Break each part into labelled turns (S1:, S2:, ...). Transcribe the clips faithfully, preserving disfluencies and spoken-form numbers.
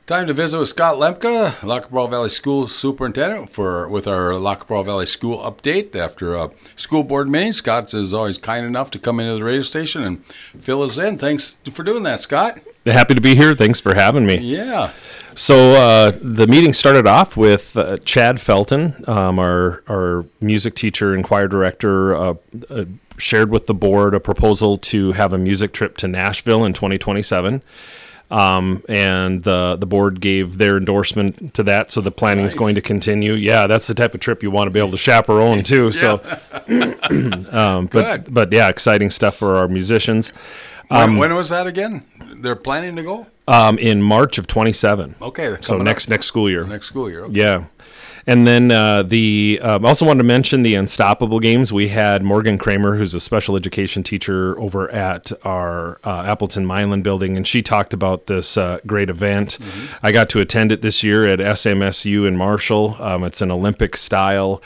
S1: Time to visit with Scott Lemke, Lackabraw Valley School Superintendent, for with our Lackabraw Valley School update after a school board meeting. Scott is always kind enough to come into the radio station and fill us in. Thanks for doing that, Scott.
S2: Happy to be here. Thanks for having me.
S1: Yeah.
S2: So uh, the meeting started off with uh, Chad Felton, um, our our music teacher and choir director, uh, uh, shared with the board a proposal to have a music trip to Nashville in twenty twenty-seven. Um, and the the board gave their endorsement to that, so the planning nice. is going to continue. Yeah, that's the type of trip you want to be able to chaperone too. So, um, but
S1: Good.
S2: but yeah, exciting stuff for our musicians.
S1: When,
S2: Um,
S1: when was that again? They're planning to go?
S2: um, in March of twenty-seven.
S1: Okay.
S2: So next
S1: up.
S2: next school year.
S1: Next school year. Okay.
S2: Yeah. And then uh, the um, also wanted to mention the Unstoppable games. We had Morgan Kramer, who's a special education teacher over at our uh, Appleton Milan building, and she talked about this uh, great event. Mm-hmm. I got to attend it this year at S M S U in Marshall. Um, it's an Olympic style,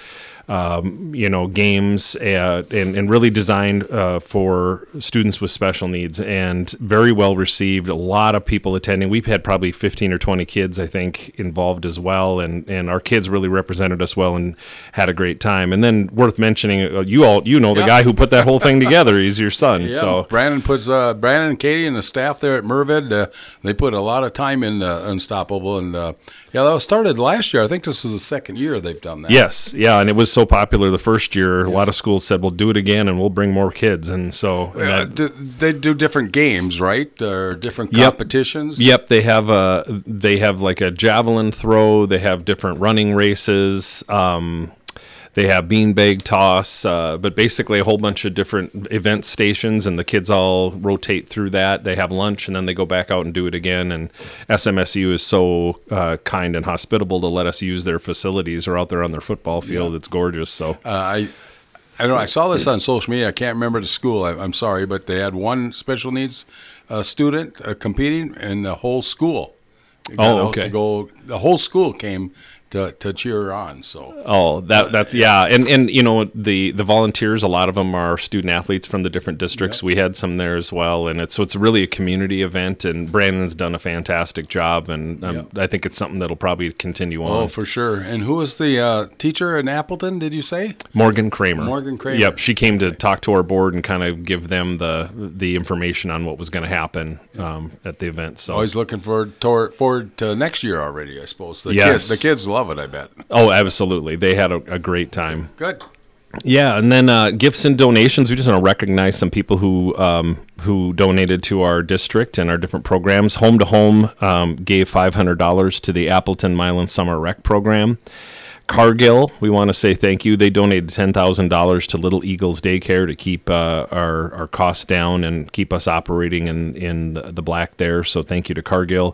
S2: um, you know, games uh, and, and really designed uh, for students with special needs, and very well received. A lot of people attending. We've had probably fifteen or twenty kids, I think, involved as well, and, and our kids really represented us well and had a great time. And then worth mentioning, uh, you all you know the
S1: yeah.
S2: guy who put that whole thing together. He's your son.
S1: Yeah.
S2: So
S1: Brandon puts uh, Brandon and Katie and the staff there at Mervid. Uh, they put a lot of time in uh, Unstoppable, and uh, yeah, that was started last year. I think this is the second year they've done that.
S2: Yes, yeah, and it was so popular the first year. A lot of schools said, "We'll do it again, and we'll bring more kids." And so and
S1: Uh,
S2: that,
S1: do, they do different games, right? Or different
S2: Yep.
S1: competitions.
S2: Yep, they have a they have like a javelin throw. They have different running races. Um, they have beanbag toss, uh, but basically a whole bunch of different event stations, and the kids all rotate through that. They have lunch, and then they go back out and do it again. And S M S U is so uh, kind and hospitable to let us use their facilities. They're out there on their football field.
S1: Yeah.
S2: It's gorgeous. So
S1: Uh, I, I don't know. I saw this on social media. I can't remember the school. I, I'm sorry, but they had one special needs uh, student uh, competing in the whole school. They got
S2: Oh,
S1: out
S2: okay.
S1: To go, the whole school came to, to cheer her on. So.
S2: Oh, that that's yeah, and and you know the the volunteers, a lot of them are student athletes from the different districts.
S1: Yep.
S2: We had some there as well, and it's so it's really a community event. And Brandon's done a fantastic job, and um,
S1: Yep.
S2: I think it's something that'll probably continue
S1: Oh,
S2: on.
S1: for sure. And who was the uh, teacher in Appleton, did you say?
S2: Morgan Kramer.
S1: Morgan Kramer.
S2: Yep, she came to talk to our board and kind of give them the the information on what was going to happen um, at the event. So
S1: Always looking forward, toward, forward to next year already, I suppose. The
S2: Yes.
S1: kids, the kids love it, I bet.
S2: oh, absolutely, they had a, a great time.
S1: Good.
S2: Yeah, and then uh, gifts and donations. We just want to recognize some people who um, who donated to our district and our different programs. Home to Home um, gave five hundred dollars to the Appleton Milan Summer Rec program. Cargill, we want to say thank you. They donated ten thousand dollars to Little Eagles Daycare to keep uh, our our costs down and keep us operating in in the, the black there. So thank you to Cargill.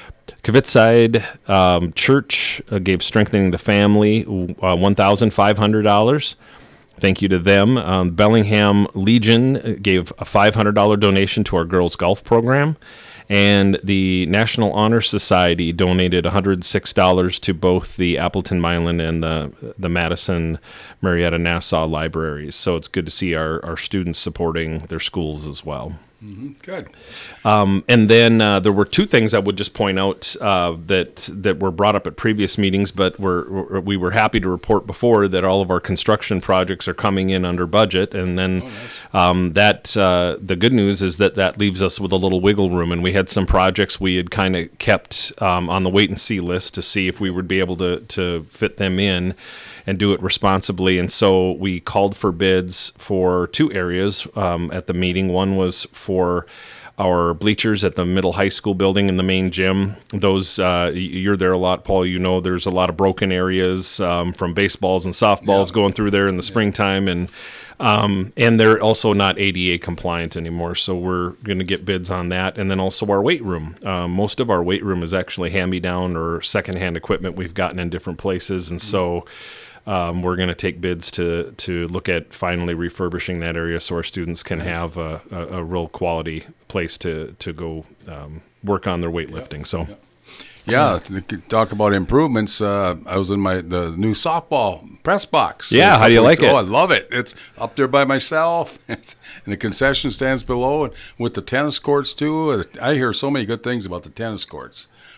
S2: Kavitside um, Church uh, gave Strengthening the Family uh, one thousand five hundred dollars. Thank you to them. Um, Bellingham Legion gave a five hundred dollars donation to our girls golf program. And the National Honor Society donated one hundred six dollars to both the Appleton Milan and the, the Madison Marietta Nassau libraries. So it's good to see our, our students supporting their schools as well.
S1: Mm-hmm. Good.
S2: Um, and then uh, there were two things I would just point out uh, that that were brought up at previous meetings, but we're, we were happy to report before that all of our construction projects are coming in under budget. And then
S1: Oh, nice.
S2: um, that uh, the good news is that that leaves us with a little wiggle room. And we had some projects we had kind of kept um, on the wait and see list to see if we would be able to to fit them in and do it responsibly. And so we called for bids for two areas um, at the meeting. One was for our bleachers at the middle high school building in the main gym. Those, uh, you're there a lot, Paul, you know, there's a lot of broken areas um, from baseballs and softballs
S1: Yeah.
S2: going through there in the springtime. And um, and they're also not A D A compliant anymore. So we're going to get bids on that. And then also our weight room. Um, most of our weight room is actually hand-me-down or secondhand equipment we've gotten in different places. And so Um, we're going to take bids to to look at finally refurbishing that area so our students can
S1: Nice.
S2: have a, a, a real quality place to to go um, work on their weightlifting. So,
S1: Yeah, to talk about improvements. Uh, I was in my the new softball press box.
S2: Yeah,
S1: a
S2: how do you
S1: couple
S2: like
S1: weeks-
S2: it?
S1: Oh, I love it. It's up there by myself, it's, and the concession stands below, and with the tennis courts too. I hear so many good things about the tennis courts.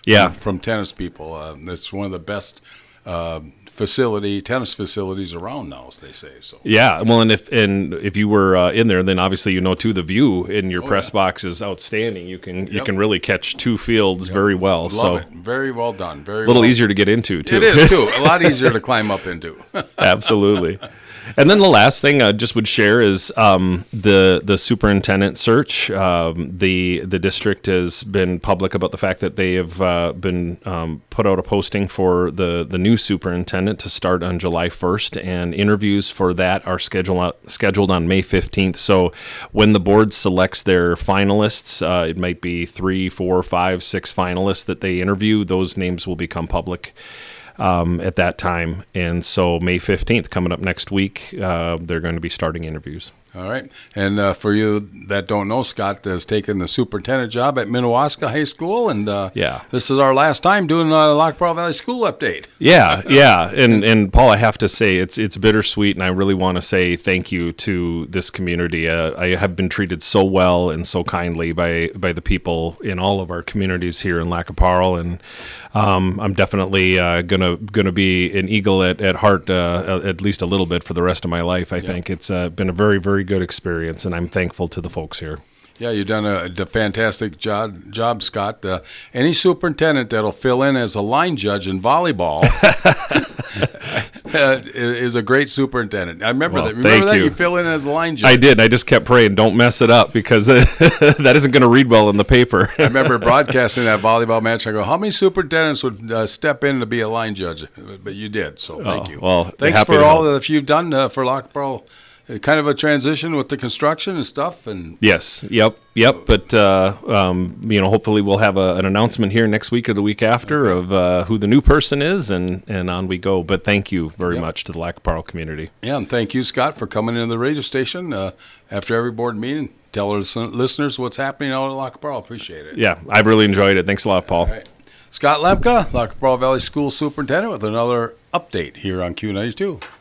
S2: Yeah.
S1: from, from tennis people. Uh, it's one of the best uh, facility tennis facilities around now, as they say. So
S2: Yeah, well, and if and if you were uh, in there, then obviously you know too the view in your
S1: Oh,
S2: press
S1: yeah.
S2: box is outstanding. You can you
S1: Yep.
S2: can really catch two fields very well.
S1: love
S2: so
S1: it. Very well done. Very
S2: a little
S1: well.
S2: easier to get into too.
S1: It is too. A lot easier to climb up into.
S2: Absolutely. And then the last thing I just would share is um, the the superintendent search. Um, the the district has been public about the fact that they have uh, been um, put out a posting for the, the new superintendent to start on July first, and interviews for that are scheduled out, scheduled on May fifteenth. So when the board selects their finalists, uh, it might be three, four, five, six finalists that they interview. Those names will become public Um, at that time. And so May fifteenth, coming up next week, uh, they're going to be starting interviews.
S1: All right. And uh, for you that don't know, Scott has taken the superintendent job at Minnewaska High School, and uh,
S2: Yeah.
S1: this is our last time doing a Lockborough Valley School update.
S2: Yeah, yeah. And and Paul, I have to say, it's it's bittersweet, and I really want to say thank you to this community. Uh, I have been treated so well and so kindly by, by the people in all of our communities here in Lac qui Parle, and um, I'm definitely uh, gonna gonna be an eagle at, at heart, uh, at least a little bit for the rest of my life. I think it's uh, been a very, very good experience, and I'm thankful to the folks here.
S1: Yeah, you've done a, a fantastic job, job Scott. Uh, any superintendent that'll fill in as a line judge in volleyball uh, is a great superintendent. I remember
S2: Well,
S1: that. Remember
S2: thank
S1: that
S2: you.
S1: you fill in as a line judge.
S2: I did. I just kept praying, don't mess it up, because that isn't going to read well in the paper.
S1: I remember broadcasting that volleyball match. I go, how many superintendents would uh, step in to be a line judge? But you did, so thank
S2: Oh,
S1: you.
S2: well,
S1: thanks
S2: happy
S1: for
S2: to
S1: all
S2: help.
S1: that you've done uh, for Lockborough. Uh, Kind of a transition with the construction and stuff, and
S2: Yes. Yep. Yep. But uh, um, you know, hopefully we'll have a, an announcement here next week or the week after of uh, who the new person is, and and on we go. But thank you very
S1: Yep.
S2: much to the Lac qui Parle community.
S1: yeah, and thank you, Scott, for coming into the radio station uh, after every board meeting. Tell our listen- listeners what's happening out at Lockborough. Appreciate it.
S2: Yeah, I've really enjoyed it. Thanks a lot, Paul.
S1: All right. Scott Lemke, Lockborough Valley School Superintendent, with another update here on Q ninety-two.